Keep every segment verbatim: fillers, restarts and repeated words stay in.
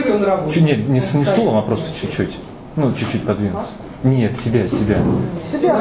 красивый он работает. Нет, не, не стулом, а просто чуть-чуть. Ну, чуть-чуть подвинуться. Нет, себя, себя. Себя?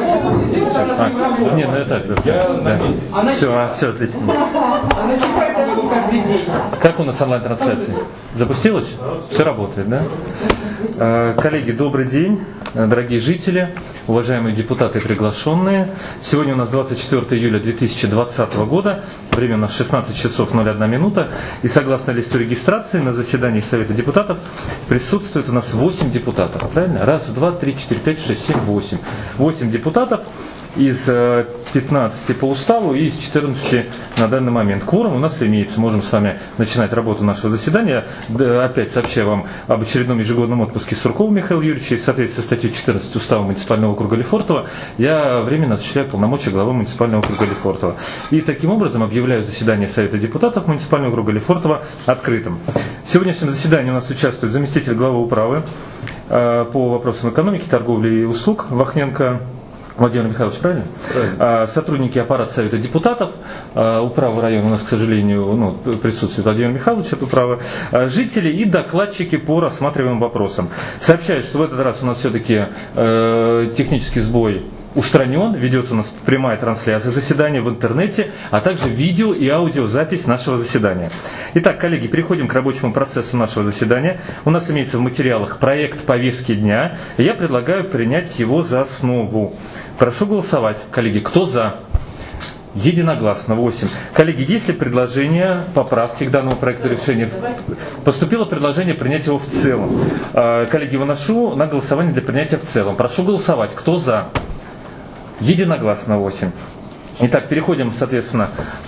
А, нет, ну это так. Да, да. Все, а, все, отлично. Она читает его каждый день. Как у нас онлайн-трансляция? Запустилась? Все работает, да? Коллеги, добрый день, дорогие жители, уважаемые депутаты и приглашенные. Сегодня у нас двадцать четвёртое июля две тысячи двадцатого года, время у нас шестнадцать часов ноль одна минута. И согласно листу регистрации на заседании Совета депутатов присутствует у нас восемь депутатов. Правильно? Раз, два, три, четыре, пять, шесть, семь, восемь. восемь депутатов из пятнадцати по уставу и из четырнадцати на данный момент. Кворум у нас имеется. Можем с вами начинать работу нашего заседания. Опять сообщаю вам об очередном ежегодном отпуске Суркова Михаила Юрьевича. В соответствии с статьей четырнадцать Устава муниципального округа Лефортово я временно осуществляю полномочия главы муниципального округа Лефортово. И таким образом объявляю заседание Совета депутатов муниципального округа Лефортово открытым. В сегодняшнем заседании у нас участвует заместитель главы управы по вопросам экономики, торговли и услуг Вахненко Владимир Михайлович, правильно? правильно? Сотрудники аппарата Совета депутатов, управы района у нас, к сожалению, ну, присутствует Владимир Михайлович от управы, жители и докладчики по рассматриваемым вопросам. Сообщают, что в этот раз у нас все-таки э, технический сбой устранен, ведется у нас прямая трансляция заседания в интернете, а также видео и аудиозапись нашего заседания. Итак, коллеги, переходим к рабочему процессу нашего заседания. У нас имеется в материалах проект повестки дня, и я предлагаю принять его за основу. Прошу голосовать, коллеги, кто за? Единогласно, восемь. Коллеги, есть ли предложения, поправки к данному проекту решения? Поступило предложение принять его в целом. Коллеги, выношу на голосование для принятия в целом. Прошу голосовать, кто за? Единогласно, восемь. Итак, переходим, соответственно,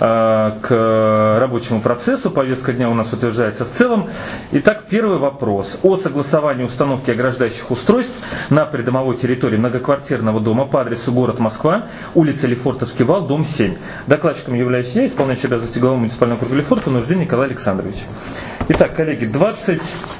к рабочему процессу. Повестка дня у нас утверждается в целом. Итак, первый вопрос. О согласовании установки ограждающих устройств на придомовой территории многоквартирного дома по адресу город Москва, улица Лефортовский вал, дом семь. Докладчиком являюсь я, исполняющий обязанности главы муниципального округа Лефортово, Нуждин Николай Александрович. Итак, коллеги, двадцать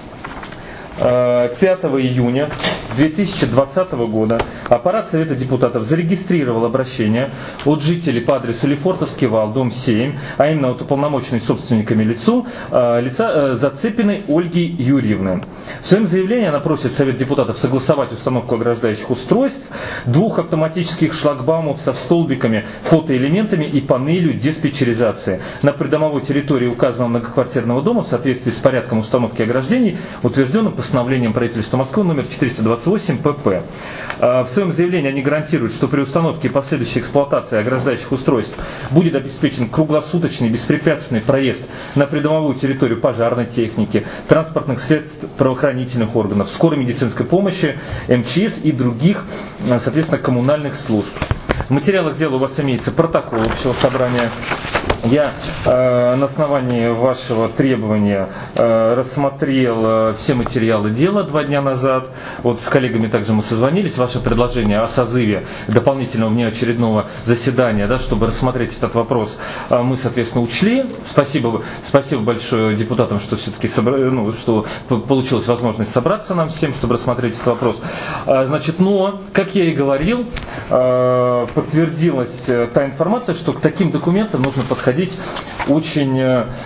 пятого июня две тысячи двадцатого года аппарат Совета депутатов зарегистрировал обращение от жителей по адресу Лефортовский вал, дом семь, а именно от уполномоченной собственниками лицу, лица Зацепиной Ольги Юрьевны. В своем заявлении она просит Совет депутатов согласовать установку ограждающих устройств, двух автоматических шлагбаумов со столбиками, фотоэлементами и панелью диспетчеризации на придомовой территории указанного многоквартирного дома в соответствии с порядком установки ограждений, утвержденным постановлением правительства Москвы номер четыреста двадцать восемь П П. В своем заявлении они гарантируют, что при установке и последующей эксплуатации ограждающих устройств будет обеспечен круглосуточный беспрепятственный проезд на придомовую территорию пожарной техники, транспортных средств правоохранительных органов, скорой медицинской помощи, М Ч С и других, соответственно, коммунальных служб. В материалах дела у вас имеется протокол общего собрания. Я э, на основании вашего требования э, рассмотрел э, все материалы дела два дня назад. Вот с коллегами также мы созвонились. Ваше предложение о созыве дополнительного внеочередного заседания, да, чтобы рассмотреть этот вопрос, э, мы, соответственно, учли. Спасибо, спасибо большое депутатам, что все-таки собра... ну, что получилась возможность собраться нам всем, чтобы рассмотреть этот вопрос. Э, значит, но, как я и говорил, э, подтвердилась та информация, что к таким документам нужно подходить очень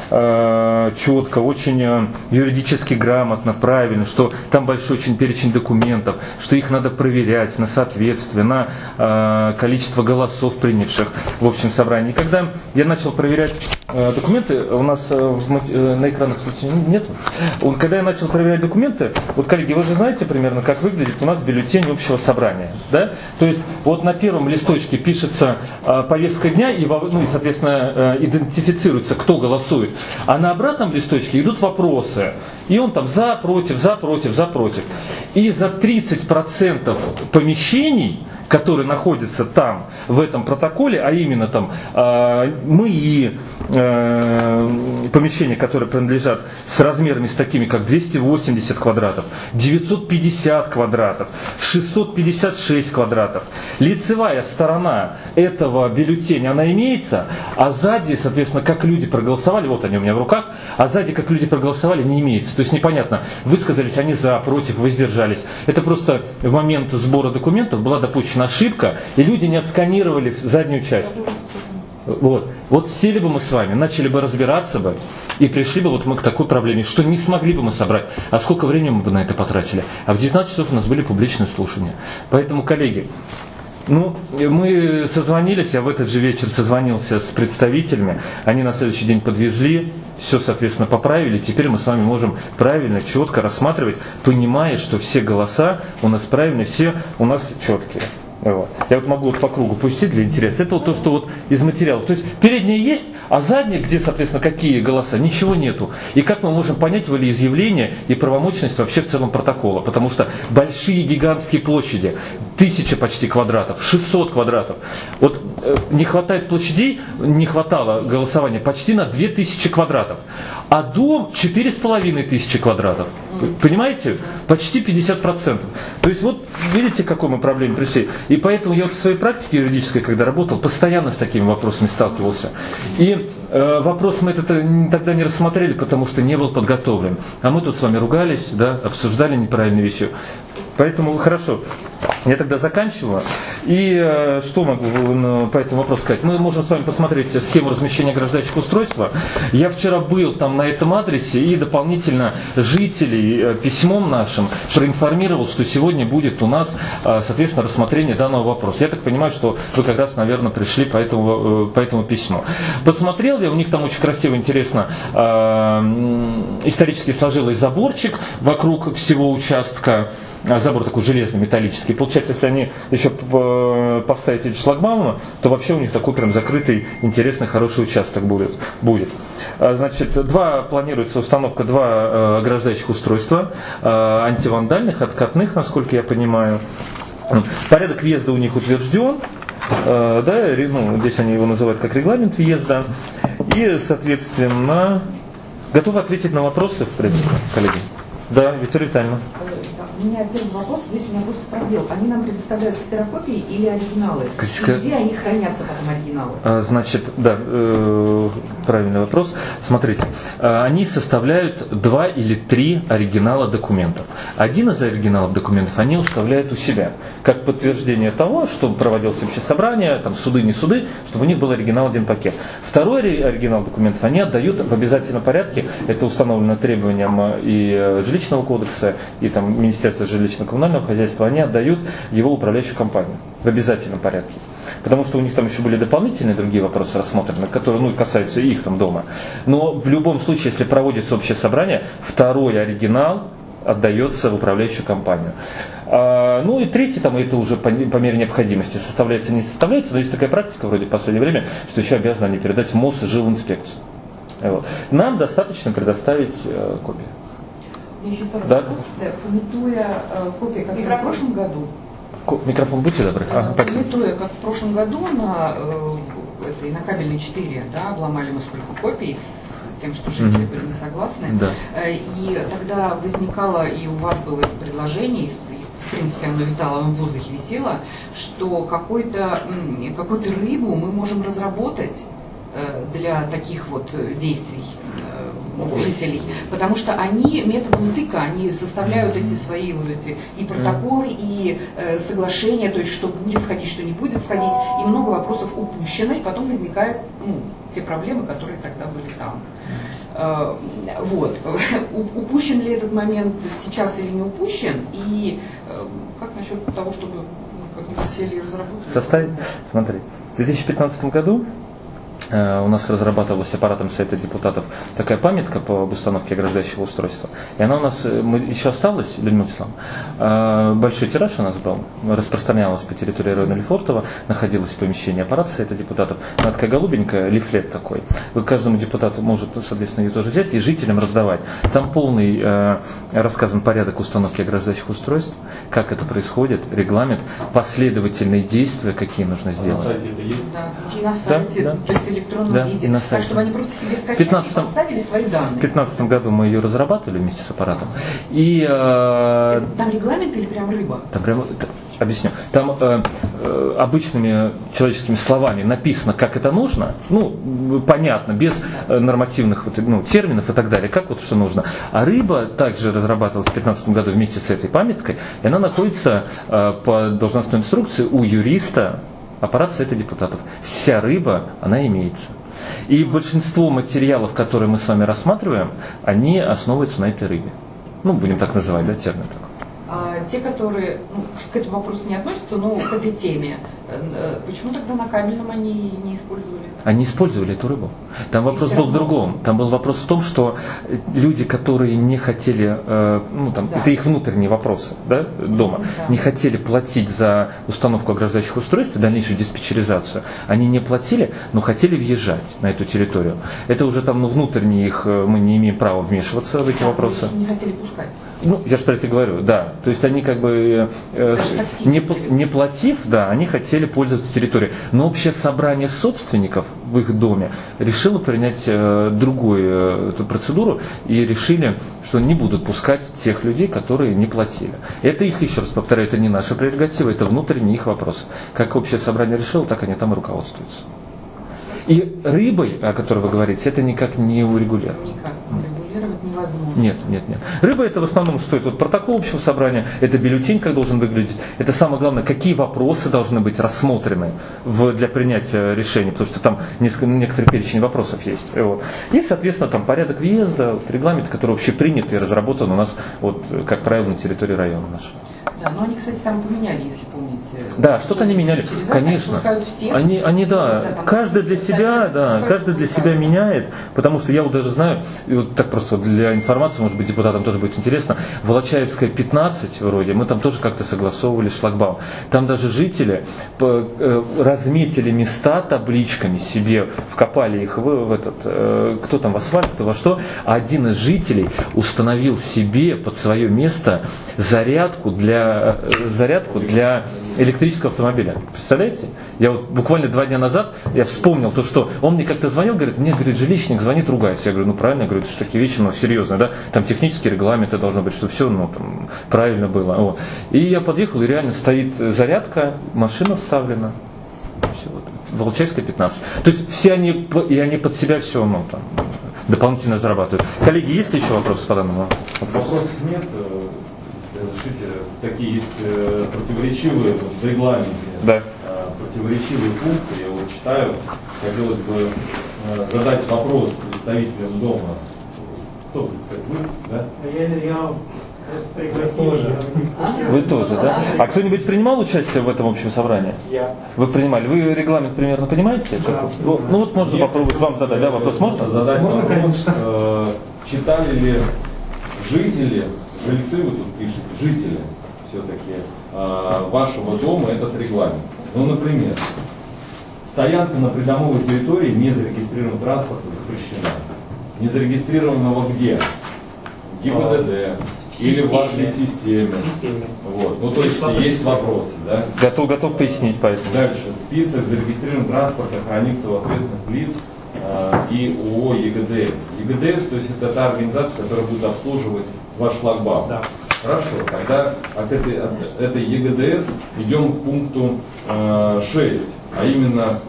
э, четко, очень э, юридически грамотно, правильно, что там большой очень перечень документов, что их надо проверять на соответствие, на э, количество голосов, принявших в общем собрании. И когда я начал проверять э, документы, у нас э, в, э, на экранах, кстати, нету. Когда я начал проверять документы, вот, коллеги, вы же знаете примерно, как выглядит у нас бюллетень общего собрания, да? То есть вот на первом листочке пишется э, повестка дня и, ну, и соответственно, э, идентифицируется, кто голосует. А на обратном листочке идут вопросы. И он там за, против, за, против, за, против. И за тридцать процентов помещений, которые находятся там, в этом протоколе, а именно там э, мы и э, помещения, которые принадлежат с размерами с такими, как двести восемьдесят квадратов, девятьсот пятьдесят квадратов, шестьсот пятьдесят шесть квадратов. Лицевая сторона этого бюллетеня, она имеется, а сзади, соответственно, как люди проголосовали, вот они у меня в руках, а сзади, как люди проголосовали, не имеется. То есть непонятно, высказались они за, против, воздержались. Это просто в момент сбора документов была допущена ошибка, и люди не отсканировали заднюю часть. Вот. Вот сели бы мы с вами, начали бы разбираться бы, и пришли бы вот мы к такой проблеме, что не смогли бы мы собрать. А сколько времени мы бы на это потратили? А в девятнадцать часов у нас были публичные слушания. Поэтому, коллеги, ну, мы созвонились, я в этот же вечер созвонился с представителями, они на следующий день подвезли, все, соответственно, поправили, теперь мы с вами можем правильно, четко рассматривать, понимая, что все голоса у нас правильные, все у нас четкие. Вот. Я вот могу вот по кругу пустить для интереса. Это вот то, что вот из материалов. То есть передняя есть, а задняя, где, соответственно, какие голоса, ничего нету. И как мы можем понять волеизъявление и правомочность вообще в целом протокола? Потому что большие гигантские площади, тысяча почти квадратов, шестьсот квадратов. Вот э, не хватает площадей, не хватало голосования почти на две тысячи квадратов. А дом четыре с половиной тысячи квадратов. Понимаете? Почти пятьдесят процентов. То есть вот видите, к какой мы проблеме пришли. И поэтому я вот в своей практике юридической, когда работал, постоянно с такими вопросами сталкивался. И э, вопрос мы это тогда не рассмотрели, потому что не был подготовлен. А мы тут с вами ругались, да, обсуждали неправильные вещи. Поэтому хорошо. Я тогда заканчиваю. И э, что могу э, по этому вопросу сказать? Мы можем с вами посмотреть схему размещения ограждающих устройства. Я вчера был там на этом адресе и дополнительно жителей э, письмом нашим проинформировал, что сегодня будет у нас, э, соответственно, рассмотрение данного вопроса. Я так понимаю, что вы как раз, наверное, пришли по этому, э, по этому письму. Посмотрел я, у них там очень красиво, интересно, э, исторически сложилось заборчик вокруг всего участка. Забор такой железный, металлический. Получается, если они еще поставить эти шлагбаумы, то вообще у них такой прям закрытый, интересный, хороший участок будет. будет. Значит, два, планируется установка два ограждающих устройства, антивандальных, откатных, насколько я понимаю. Порядок въезда у них утвержден. Да, ну, здесь они его называют как регламент въезда. И, соответственно, готовы ответить на вопросы, в принципе, коллеги? Да, Виктория Витальевна. У меня первый вопрос, здесь у меня просто пробел. Они нам предоставляют ксерокопии или оригиналы? Ксеро... И где они хранятся потом, оригиналы? Значит, да, э, правильный вопрос. Смотрите, э, они составляют два или три оригинала документов. Один из оригиналов документов они оставляют у себя, как подтверждение того, что проводилось общее собрание, там суды, не суды, чтобы у них был оригинал один пакет. Второй оригинал документов они отдают в обязательном порядке, это установлено требованием и жилищного кодекса, и там Министерства жилищно-коммунального хозяйства, они отдают его в управляющую компанию в обязательном порядке. Потому что у них там еще были дополнительные другие вопросы рассмотрены, которые ну, касаются их там дома. Но в любом случае, если проводится общее собрание, второй оригинал отдается в управляющую компанию. А, ну и третий, там, это уже по, по мере необходимости составляется, не составляется, но есть такая практика вроде в последнее время, что еще обязаны они передать МОЗ и жилинспекцию. Вот. Нам достаточно предоставить э, копию. Еще второй да? вопрос. Пометуя э, копия, как в прошлом году. Микрофон будьте добры. Ага, пометуя, как в прошлом году на, э, этой, на кабельной четыре, да, обломали мы сколько копий с тем, что жители mm-hmm. были не согласны. Да. Э, и тогда возникало, и у вас было это предложение, и, в принципе оно витало, оно в воздухе висело, что какой-то, какую-то рыбу мы можем разработать э, для таких вот действий жителей, потому что они методом тыка, они составляют эти свои вот эти и протоколы, и э, соглашения, то есть что будет входить, что не будет входить, и много вопросов упущено, и потом возникают ну, те проблемы, которые тогда были там. Э, вот. Упущен ли этот момент сейчас или не упущен, и э, как насчет того, чтобы мы как-нибудь сели и разработали? Составить, смотри, в две тысячи пятнадцатом году у нас разрабатывалась аппаратом Совета депутатов такая памятка по установке ограждающего устройства. И она у нас еще осталась, Людмила Вячеславовна. Большой тираж у нас был, распространялась по территории района Лефортово, находилось помещение аппарата Совета депутатов. Она такая голубенькая, лифлет такой. Вы каждому депутату может, соответственно, ее тоже взять и жителям раздавать. Там полный э, рассказан порядок установки ограждающих устройств, как это происходит, регламент, последовательные действия, какие нужно сделать. На сайте это есть? Да, уже на сайте, да, да. То есть в электронном да, виде, так чтобы они просто себе скачали пятнадцатом, и подставили свои данные. В две тысячи пятнадцатом году мы ее разрабатывали вместе с аппаратом. И, э, там регламент или прям рыба? Там прям, объясню. Там э, э, обычными человеческими словами написано, как это нужно, ну, понятно, без э, нормативных вот, ну, терминов и так далее, как вот что нужно. А рыба также разрабатывалась в две тысячи пятнадцатом году вместе с этой памяткой, и она находится э, по должностной инструкции у юриста аппарат Совета депутатов. Вся рыба, она имеется. И большинство материалов, которые мы с вами рассматриваем, они основываются на этой рыбе. Ну, будем так называть, да, термин такой. А те, которые ну, к этому вопросу не относятся, но к этой теме, почему тогда на кабельном они не использовали? Они использовали эту рыбу. Там вопрос был в другом. Там был вопрос в том, что люди, которые не хотели, ну там, да. это их внутренние вопросы, да, дома, да. не хотели платить за установку ограждающих устройств и дальнейшую диспетчеризацию, они не платили, но хотели въезжать на эту территорию. Это уже там ну, внутренние их, мы не имеем права вмешиваться в эти да, вопросы. Не хотели пускать. Ну, я же про это говорю, да. То есть они как бы э, не, не платив, да, они хотели пользоваться территорией. Но общее собрание собственников в их доме решило принять э, другую э, эту процедуру и решили, что не будут пускать тех людей, которые не платили. Это их, еще раз повторяю, это не наша прерогатива, это внутренний их вопрос. Как общее собрание решило, так они там и руководствуются. И рыбой, о которой вы говорите, это никак не урегулировано. Никак урегулировать невозможно. Нет, нет, нет. Рыба это в основном, что это протокол общего собрания, это бюллетень, как должен выглядеть. Это самое главное, какие вопросы должны быть рассмотрены в, для принятия решения, потому что там несколько, некоторый перечень вопросов есть. Вот. И, соответственно, там порядок въезда, вот, регламент, который общепринят и разработан у нас, вот, как правило, на территории района нашего. Да, но они, кстати, там поменяли, если помните. Да, что-то они меняли, конечно. Всех, они, они, да, да каждый для себя, да, каждый для себя меняет, потому что я вот даже знаю, и вот так просто для информации, может быть, депутатам тоже будет интересно, Волочаевская пятнадцать вроде, мы там тоже как-то согласовывали шлагбаум. Там даже жители разметили места табличками себе, вкопали их в, в этот, кто там в асфальт, кто во что, а один из жителей установил себе под свое место зарядку для зарядку для электрического автомобиля. Представляете? Я вот буквально два дня назад я вспомнил то, что он мне как-то звонил, говорит, мне, говорит, жилищник звонит, ругается. Я говорю, ну правильно, я говорю, это же такие вещи, ну серьезно, да? Там технические регламенты должны быть, чтобы все ну, там, правильно было. Вот. И я подъехал, и реально стоит зарядка, машина вставлена. Все, вот, Волочаевская пятнадцать. То есть все они, и они под себя все, ну там, дополнительно зарабатывают. Коллеги, есть ли еще вопросы по данному вопросу? Вопросов нет. Разрешите, такие есть э, противоречивые вот, в регламенте, да. э, противоречивые пункты, я вот читаю, хотелось бы э, задать вопрос представителям дома. Кто представитель? Вы, да? Я, я пригласил. Вы тоже, да? А кто-нибудь принимал участие в этом общем собрании? Я. Вы принимали? Вы регламент примерно понимаете? Да. Ну, ну вот можно Нет. попробовать вам задать, да, вопрос можно? Задать Можно, вопрос, конечно. э, читали ли жители, жильцы вы тут пишете, жители все-таки э, вашего дома этот регламент. Ну, например, стоянка на придомовой территории незарегистрированного транспорта запрещена. Незарегистрированного где? В ГИБДД в или в вашей системе. В системе. Вот. Ну, то есть есть вопросы, да? Готов, готов пояснить поэтому. Дальше. Список зарегистрированного транспорта хранится у ответственных лиц э, и ООО ЕГДС. ЕГДС, то есть это та организация, которая будет обслуживать ваш шлагбаум. Да. Хорошо, тогда от этой, от этой ЕГДС идем к пункту э, шесть, а именно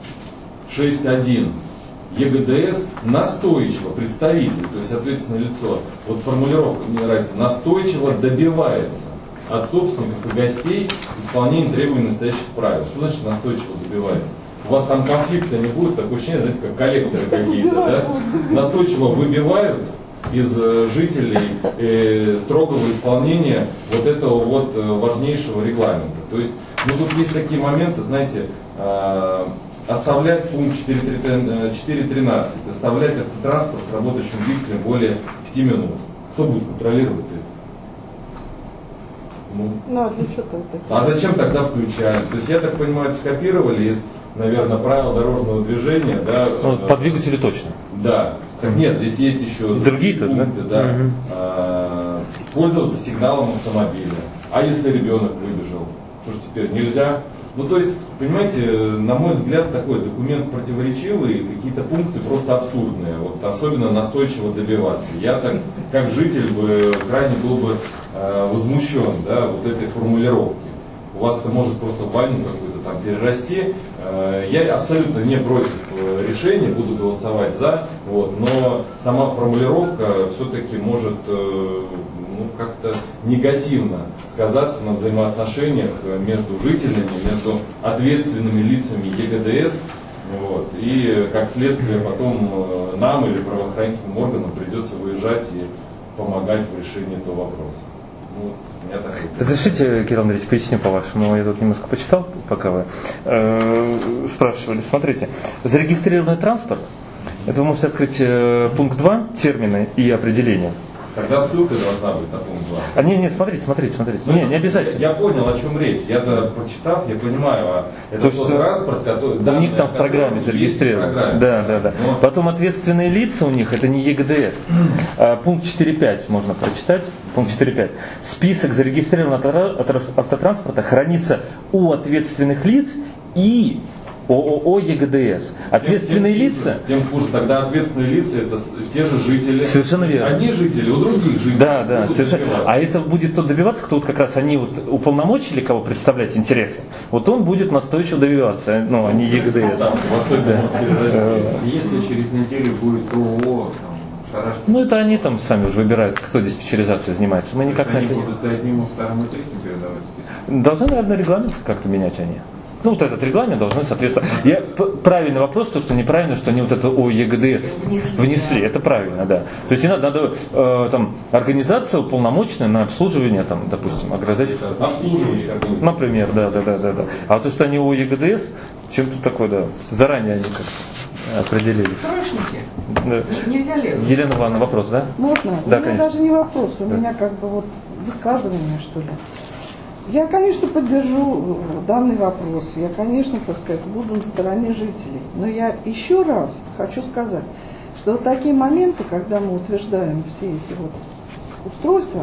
шесть точка один. ЕГДС настойчиво, представитель, то есть ответственное лицо, вот формулировка мне нравится, настойчиво добивается от собственников и гостей исполнения требований настоящих правил. Что значит настойчиво добивается? У вас там конфликта не будет, такое ощущение, знаете, как коллекторы какие-то, да? Настойчиво выбивают из жителей э, строгого исполнения вот этого вот э, важнейшего регламента. То есть, ну тут есть такие моменты, знаете, э, оставлять пункт четыре тринадцать, оставлять автотранспорт с работающим двигателем более пяти минут. Кто будет контролировать это? Ну, ну а для чего-то а зачем тогда включаем? То есть, я так понимаю, скопировали из, наверное, правил дорожного движения, да? Ну, по двигателю точно. Да. Так нет, здесь есть еще другие тоже, пункты, да? Да. Угу. А, пользоваться сигналом автомобиля. А если ребенок выбежал? Что ж теперь нельзя? Ну, то есть, понимаете, на мой взгляд, такой документ противоречивый, какие-то пункты просто абсурдные, вот, особенно настойчиво добиваться. Я так, как житель, бы, крайне был бы э, возмущен, да, вот этой формулировки. У вас это может просто в войну какую-то там перерасти. Э, я абсолютно не против решения, буду голосовать за, вот, но сама формулировка все-таки может, э, ну, как-то негативно сказаться на взаимоотношениях между жителями, между ответственными лицами ЕГДС. Вот. И как следствие потом нам или правоохранительным органам придется выезжать и помогать в решении этого вопроса. Ну, у меня такой... Разрешите, Кирилл Андреевич, поясню по-вашему. Я тут немножко почитал, пока вы э, спрашивали. Смотрите, зарегистрированный транспорт, это вы можете открыть э, пункт два, термины и определения. Тогда ссылка должна быть на пункт два. А не, не, смотрите, смотрите, смотрите. Ну, не, не обязательно. Я, я понял, о чем речь. Я-то прочитав, я понимаю, а это То, тот что транспорт, который... у них там в программе зарегистрировано. Да, да, да. Но... Потом ответственные лица у них, это не ЕГДС. А, пункт четыре пять можно прочитать. Пункт четыре пять. Список зарегистрированного автотранспорта хранится у ответственных лиц и ООО ЕГДС. Ответственные тем, тем лица... Хуже, тем хуже. Тогда ответственные лица это те же жители. Совершенно верно. Одни жители, у других жителей. Да, да, совершенно. А это будет тот добиваться, кто вот как раз они вот уполномочили кого представлять интересы. Вот он будет настойчиво добиваться, ну, а не ЕГДС. Да, да. Если через неделю будет ООО, Шарашкин. Ну это они там сами уже выбирают, кто диспетчеризацией занимается. Мы никак на они это не... будут одним, второму и третьему передавать список. Должны, наверное, регламент как-то менять они. Ну, вот этот регламент должны соответствовать. Я, правильный вопрос, то, что неправильно, что они вот это о ЕГДС внесли. внесли. Это правильно, да. То есть не надо, надо э, там, организация уполномоченная на обслуживание, там, допустим, ограждающих. Обслуживающая. Например, да, да, да, да, да. А то, что они о ЕГДС, чем-то такое, да. Заранее они как определили. Троечники? Да. Не взяли? Елена Ивановна, вопрос, да? Можно? Да, у меня конечно. даже не вопрос, у Да. меня как бы вот высказывание, что ли. Я, конечно, поддержу данный вопрос. Я, конечно, так сказать, буду на стороне жителей. Но я еще раз хочу сказать, что вот такие моменты, когда мы утверждаем все эти вот устройства,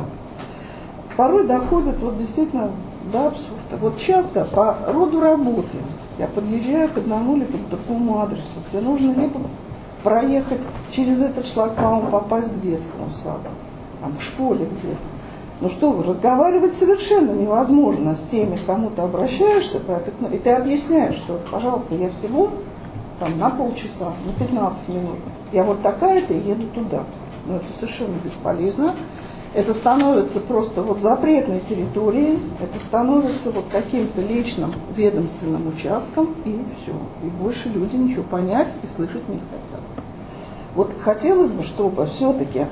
порой доходят вот действительно до абсурда. Вот часто по роду работы я подъезжаю к одному либо к другому адресу, где нужно либо проехать через этот шлагбаум, попасть к детскому саду, там, к школе где-то. Ну что вы, разговаривать совершенно невозможно с теми, к кому ты обращаешься, и ты объясняешь, что, пожалуйста, я всего там, на полчаса, на пятнадцать минут, я вот такая-то и еду туда. Но это совершенно бесполезно. Это становится просто вот запретной территорией, это становится вот каким-то личным ведомственным участком, и все. И больше люди ничего понять и слышать не хотят. Вот хотелось бы, чтобы все-таки,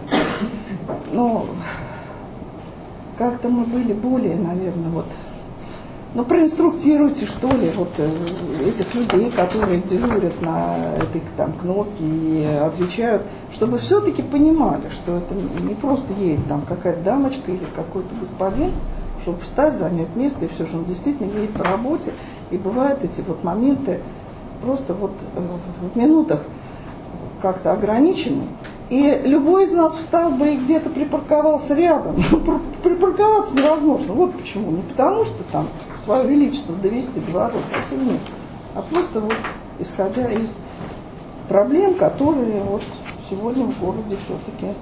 ну... как-то мы были более, наверное, вот, ну, проинструктируйте, что ли, вот э, этих людей, которые дежурят на этой там кнопке и отвечают, чтобы все-таки понимали, что это не просто едет там какая-то дамочка или какой-то господин, чтобы встать, занять место, и все, что он действительно едет по работе, и бывают эти вот моменты просто вот э, в минутах как-то ограничены. И любой из нас встал бы и где-то припарковался рядом. Припарковаться невозможно. Вот почему. Не потому, что там свое величество довести до ворот, совсем нет. А просто вот исходя из проблем, которые вот сегодня в городе все-таки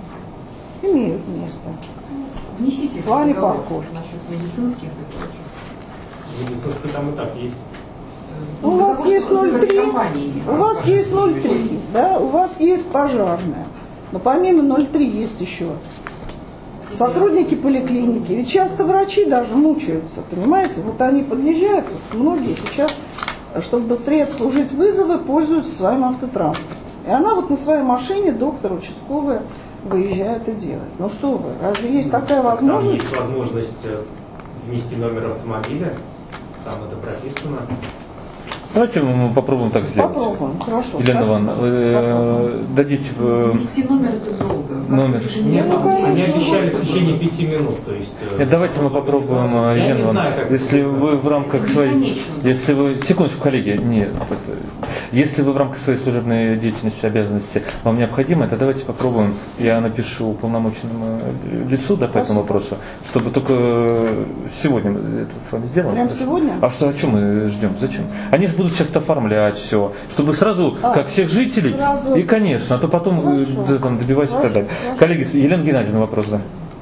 имеют место. Внесите в плане договор парков. насчет медицинских и прочих. Медицинские там и так есть. У вас Договор есть с- ноль с три, компанией. у вас есть ноль три, да, у вас есть пожарная. Но помимо ноль три есть еще сотрудники поликлиники. Ведь часто врачи даже мучаются, понимаете? Вот они подъезжают, вот многие сейчас, чтобы быстрее обслужить вызовы, пользуются своим автотранспортом. И она вот на своей машине, доктор участковая, выезжает и делает. Ну что вы, разве есть такая Там возможность? есть возможность э, внести номер автомобиля, там это прописано. Давайте мы попробуем так сделать. Попробуем, хорошо. Елена спасибо. Ивановна, вы э, дадите э, Ввести номер это долго. Номер. Нет, Ну, конечно, они обещали в будет. течение пяти минут. То есть, э, Нет, давайте мы попробуем, Я Елена не Ивановна, знаю, как если это вы в рамках своей, Бесконечно. если вы, секундочку, коллеги, нет, это, если вы в рамках своей служебной деятельности, обязанности вам необходимо, то давайте попробуем, я напишу уполномоченному лицу, да, по этому вопросу, чтобы только сегодня это с вами сделаем. Прям сегодня? А что, о чем мы ждем, зачем? Они же будут сейчас оформлять все, чтобы сразу, А, как всех жителей, сразу. и, конечно, а то потом Хорошо. э, да, там, добивайся и так Хорошо, далее. хорошо. Коллеги, Елена Геннадьевна, вопрос, да.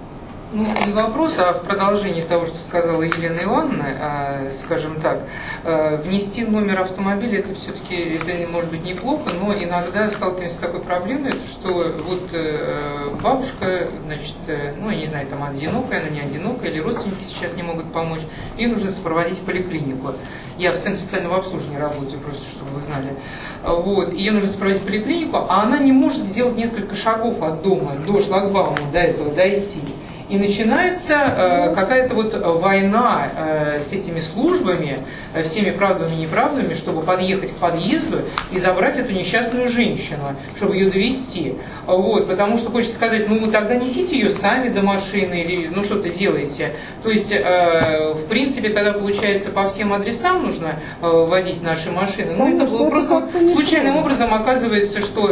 Ну, не вопрос, а в продолжении того, что сказала Елена Ивановна, э, скажем так, э, внести номер автомобиля, это все-таки, это может быть неплохо, но иногда сталкиваемся с такой проблемой, что вот э, бабушка, значит, э, ну, я не знаю, там одинокая, она не одинокая, или родственники сейчас не могут помочь, ее нужно сопроводить в поликлинику. Я в Центре социального обслуживания работаю, просто чтобы вы знали. Вот. Ее нужно сопроводить в поликлинику, а она не может сделать несколько шагов от дома до шлагбаума, до этого дойти. И начинается э, какая-то вот война э, с этими службами, э, всеми правдами и неправдами, чтобы подъехать к подъезду и забрать эту несчастную женщину, чтобы ее довести. Вот, потому что хочется сказать, ну тогда несите ее сами до машины или ну что-то делаете. То есть, э, в принципе, тогда получается по всем адресам нужно э, водить наши машины. Ну это было просто вот, случайным образом оказывается, что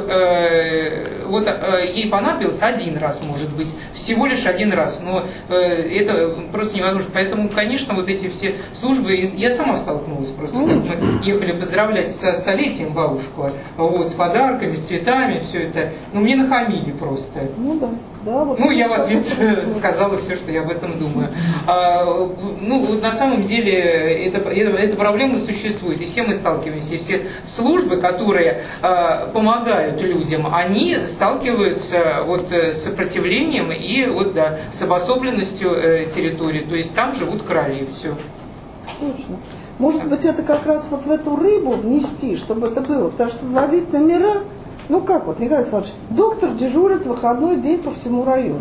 э, вот э, ей понадобилось один раз, может быть, всего лишь один раз. Но э, это просто невозможно. Поэтому, конечно, вот эти все службы, я сама столкнулась просто, как мы ехали поздравлять со столетием бабушку, вот, с подарками, с цветами, все это. Ну, мне нахамили просто. Ну да. Да, вот ну, я в ответ сказала все, что я об этом думаю. А, ну, на самом деле, это, это, эта проблема существует, и все мы сталкиваемся, и все службы, которые а, помогают людям, они сталкиваются вот, с сопротивлением и вот, да, с обособленностью э, территории. То есть там живут короли, все. Точно. Может быть, это как раз вот в эту рыбу внести, чтобы это было, потому что вводить номера. Ну как вот, Николай Александрович, доктор дежурит в выходной день по всему району.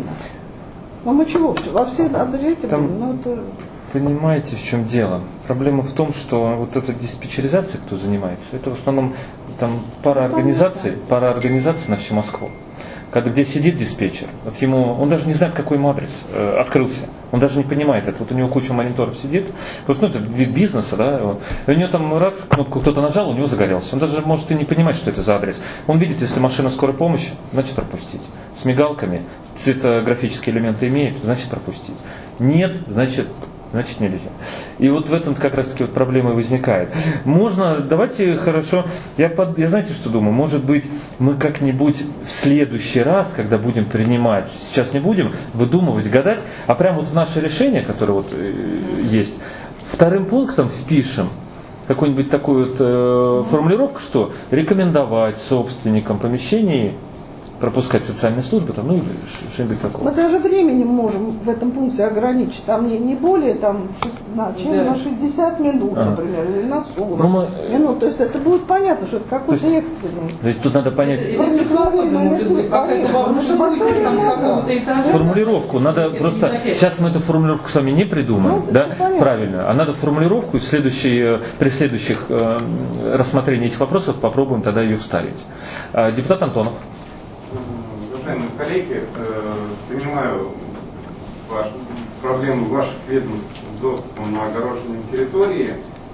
Ну мы чего, во все адресы? Ну, это... Понимаете, в чем дело? Проблема в том, что вот эта диспетчеризация, кто занимается, это в основном там пара организаций, пара организаций на всю Москву. Когда где сидит диспетчер, вот ему, он даже не знает, какой ему адрес э, открылся. Он даже не понимает это. Вот у него куча мониторов сидит, потому что ну, это вид бизнеса, да. Вот. И у него там раз кнопку кто-то нажал, у него загорелся. Он даже может и не понимать, что это за адрес. Он видит, если машина скорой помощи, значит пропустить. С мигалками, цветографические элементы имеет, значит пропустить. Нет, значит значит нельзя. И вот в этом как раз таки вот проблема возникает. Можно, давайте хорошо, я, под, я знаете, что думаю, может быть, мы как-нибудь в следующий раз, когда будем принимать, сейчас не будем выдумывать, гадать, а прямо вот в наше решение, которое вот э, есть, вторым пунктом впишем какую-нибудь такую вот э, формулировку, что рекомендовать собственникам помещений пропускать социальные службы, там, ну, что-нибудь такого. Мы даже временем можем в этом пункте ограничить, там не, не более там, на, чем да. на шестьдесят минут, а. например, или на сорок ну, мы... минут. То есть это будет понятно, что это какой-то есть, экстренный. То есть тут надо понять... Формулировку, формулировку надо просто... Сейчас мы эту формулировку с вами не придумаем, ну, да, правильно, а надо формулировку, и следующий, при следующих э, рассмотрении этих вопросов попробуем тогда ее вставить. А, депутат Антонов. Уважаемые коллеги, понимаю ваш, проблему ваших ведомств с доступом на огороженные территории,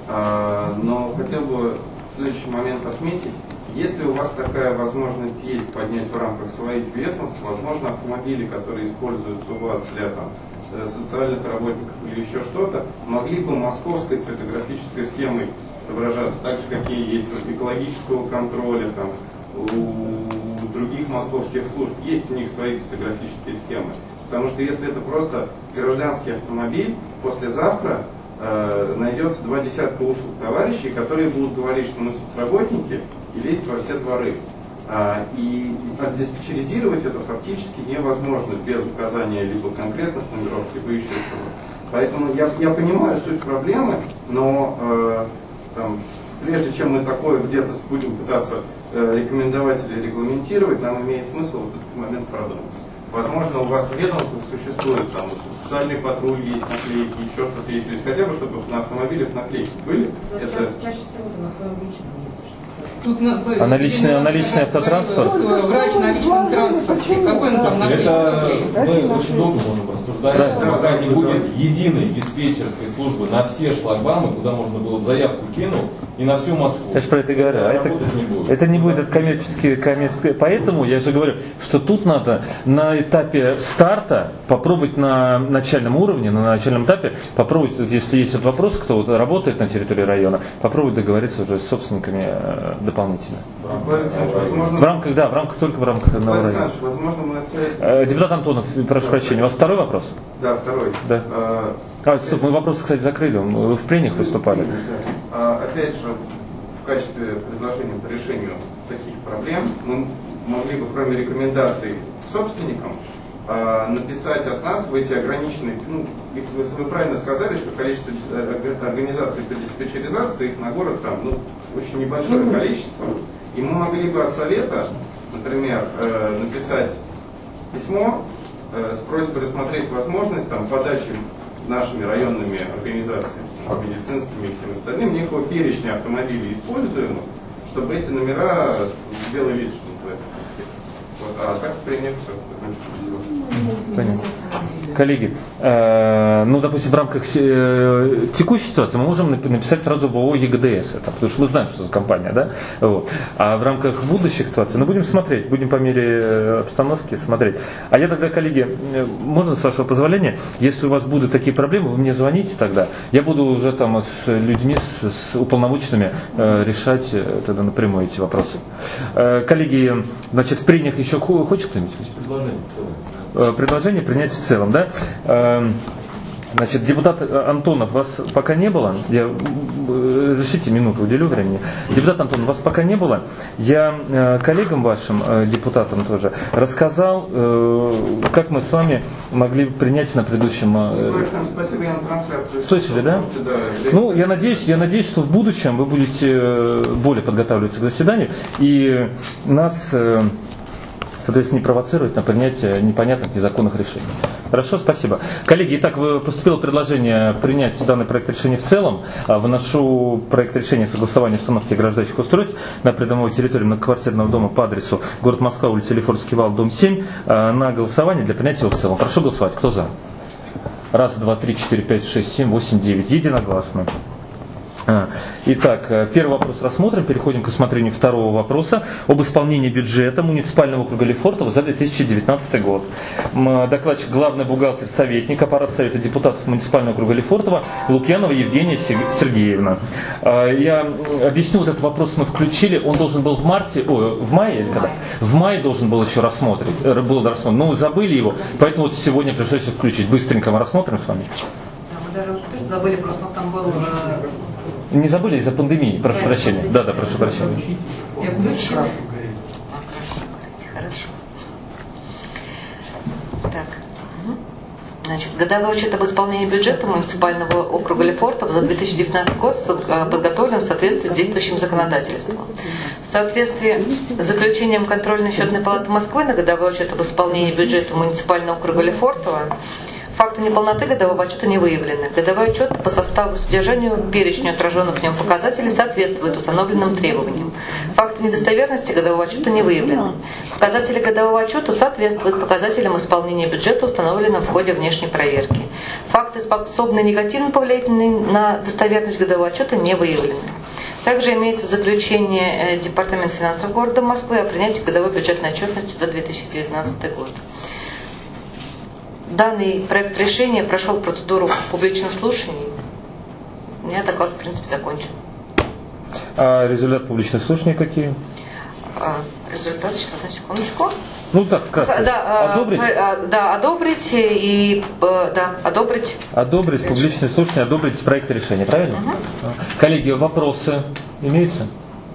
но хотел бы в следующий момент отметить, если у вас такая возможность есть поднять в рамках своих ведомств, возможно, автомобили, которые используются у вас для там, социальных работников или еще что-то, могли бы московской цветографической схемой отображаться так же, какие есть у экологического контроля, там, у других московских служб, есть у них свои фотографические схемы. Потому что если это просто гражданский автомобиль, послезавтра э, найдется два десятка ушлых товарищей, которые будут говорить, что мы соцработники, и лезть во все дворы. А, и отдиспетчеризировать это фактически невозможно без указания либо конкретных номеров, либо еще чего-то. Поэтому я, я понимаю суть проблемы, но э, там, прежде чем мы такое где-то будем пытаться рекомендовать или регламентировать, нам имеет смысл вот этот момент продумать. Возможно, у вас в ведомствах существует там вот, социальный патруль, есть наклейки, еще что-то есть. То есть хотя бы, чтобы на автомобилях наклейки были. Это... Чаще всего на своем личном ездишь. Тут на, а наличный, наличный автотранспорт? Что врач на личном транспорте. Какой он там наклейки? Это мы очень долго можем рассуждать. Да, пока не будет единой диспетчерской службы на все шлагбаумы, куда можно было бы заявку кинуть, и на всю Москву. Я же про это говорю. Это, не будет. это не будет коммерческое, коммерческое. Поэтому я же говорю, что тут надо на этапе старта попробовать на начальном уровне, на начальном этапе попробовать, если есть вот вопрос, кто вот работает на территории района, попробовать договориться уже с собственниками дополнительно. Возможно, в рамках, да, в рамках только в рамках одного района. Возможно, мы это... Депутат Антонов, прошу прощения, у вас второй вопрос? Да, второй. Да. А, А, стоп, мы вопрос, кстати, закрыли. Вы в прениях выступали. А, опять же, в качестве предложения по решению таких проблем мы могли бы, кроме рекомендаций собственникам, а, написать от нас в эти ограниченные, ну, вы, вы правильно сказали, что количество организаций по диспетчеризации, их на город там, ну, очень небольшое количество, и мы могли бы от совета, например, э, написать письмо э, с просьбой рассмотреть возможность там, подачи нашими районными организациями, медицинскими и всем остальным, некого перечня автомобилей используемых, чтобы эти номера белый лист, что называется. Вот, а так при них все. Понятно. Коллеги, э, ну, допустим, в рамках э, текущей ситуации мы можем написать сразу в ООО ЕГДС, это, потому что мы знаем, что за компания, да? Вот. А в рамках будущих ситуаций, ну, будем смотреть, будем по мере обстановки смотреть. А я тогда, коллеги, можно, с вашего позволения, если у вас будут такие проблемы, вы мне звоните тогда, я буду уже там с людьми, с, с уполномоченными э, решать э, тогда напрямую эти вопросы. Э, коллеги, значит, в прениях еще хочет кто-нибудь? Предложение в целом. Предложение принять в целом, да? Значит, депутат Антонов, вас пока не было. Я, решите минуту, уделю времени. Депутат Антонов, вас пока не было. Я коллегам вашим, депутатам тоже, рассказал, как мы с вами могли принять на предыдущем... Спасибо, я на трансляции. Слышали, да? Ну, я надеюсь, я надеюсь, что в будущем вы будете более подготавливаться к заседанию. И нас... соответственно, не провоцировать на принятие непонятных, незаконных решений. Хорошо, спасибо. Коллеги, итак, поступило предложение принять данный проект решения в целом. Выношу проект решения согласования установки ограждающих устройств на придомовой территории многоквартирного дома по адресу город Москва, улица Лефортовский вал, дом семь, на голосование для принятия его в целом. Прошу голосовать. Кто за? Раз, два, три, четыре, пять, шесть, семь, восемь, девять. Единогласно. Итак, первый вопрос рассмотрим. Переходим к рассмотрению второго вопроса об исполнении бюджета муниципального округа Лефортово за две тысячи девятнадцатый год. Докладчик главный бухгалтер, советник аппарата Совета депутатов муниципального округа Лефортово Лукьянова Евгения Сергеевна. Я объясню, вот этот вопрос мы включили. Он должен был в марте, о, в мае или когда? В мае должен был еще рассмотреть, был рассмотрен. Но забыли его, поэтому вот сегодня пришлось включить. Быстренько мы рассмотрим с вами. Да, мы даже тоже забыли, просто у нас там был... Не забыли из-за пандемии, прошу да, прощения. Да, да, прошу прощения. Я включила. Хорошо. Так. Значит, годовой отчет об исполнении бюджета муниципального округа Лефортово за две тысячи девятнадцатый год подготовлен в соответствии с действующим законодательством. В соответствии с заключением контрольно-счетной палаты Москвы на годовой отчет об исполнении бюджета муниципального округа Лефортово факты неполноты годового отчета не выявлены. Годовой отчет по составу, содержанию, перечню отраженных в нем показателей соответствует установленным требованиям. Факты недостоверности годового отчета не выявлены. Показатели годового отчета соответствуют показателям исполнения бюджета, установленным в ходе внешней проверки. Факты, способные негативно повлиять на достоверность годового отчета, не выявлены. Также имеется заключение Департамента финансов города Москвы о принятии годовой бюджетной отчетности за две тысячи девятнадцатый год. Данный проект решения прошел процедуру публичных слушаний. У меня доклад, в принципе, закончен. А результат публичных слушаний какие? А, результат, сейчас, одну секундочку. Ну так, вкратце. Да, одобрить? А, да, одобрить и да, одобрить. Одобрить публичные слушания, одобрить проект решения, правильно? Угу. Коллеги, вопросы имеются?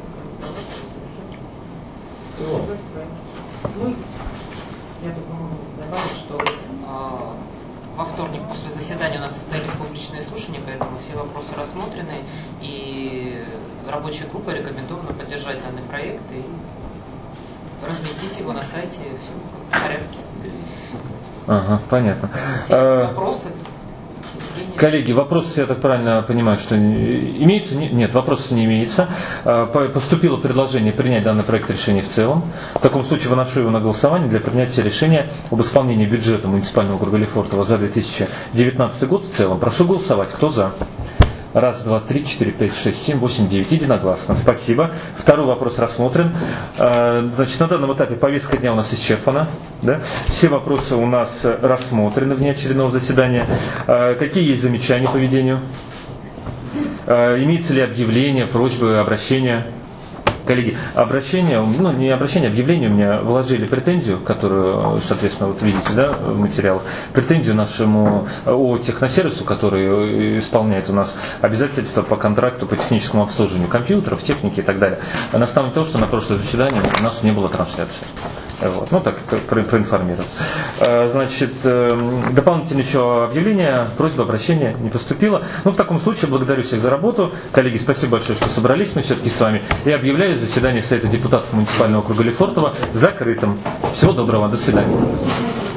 Ну, я только могу добавить, что во вторник после заседания у нас состоялись публичные слушания, поэтому все вопросы рассмотрены, и рабочая группа рекомендована поддержать данный проект и разместить его на сайте, все в порядке. Ага, понятно. Все а, вопросы. Коллеги, вопросы, я так правильно понимаю, что имеются? Нет, вопросов не имеется. Поступило предложение принять данный проект решения в целом. В таком случае выношу его на голосование для принятия решения об исполнении бюджета муниципального округа Лефортово за две тысячи девятнадцатый год в целом. Прошу голосовать. Кто за? Раз, два, три, четыре, пять, шесть, семь, восемь, девять. Единогласно. Спасибо. Второй вопрос рассмотрен. Значит, на данном этапе повестка дня у нас исчерпана. Да? Все вопросы у нас рассмотрены вне очередного заседания. Какие есть замечания по ведению? Имеется ли объявление, просьбы, обращения? Коллеги, обращение, ну не обращение, объявление у меня вложили претензию, которую, соответственно, вот видите, да, в материал, претензию нашему о техносервису, который исполняет у нас обязательства по контракту по техническому обслуживанию компьютеров, техники и так далее. На основании того, что на прошлое заседание у нас не было трансляции. Вот. Ну, так про, проинформировать. Значит, дополнительное еще объявление, просьба, обращение не поступило. Ну, в таком случае благодарю всех за работу. Коллеги, спасибо большое, что собрались мы все-таки с вами. И объявляю заседание Совета депутатов муниципального округа Лефортово закрытым. Всего доброго, до свидания.